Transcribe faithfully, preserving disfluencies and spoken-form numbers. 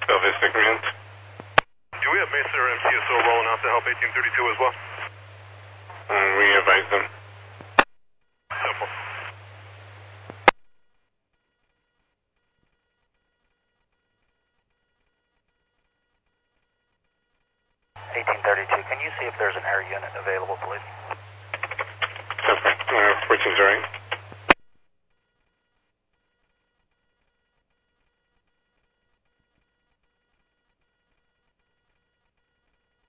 Bell Vista Command. Do we have Mesa or M C S O rolling out to help eighteen thirty-two as well? Um, we advise them. Simple. eighteen thirty-two, can you see if there's an air unit available, please? Okay, uh, fourteen's all right.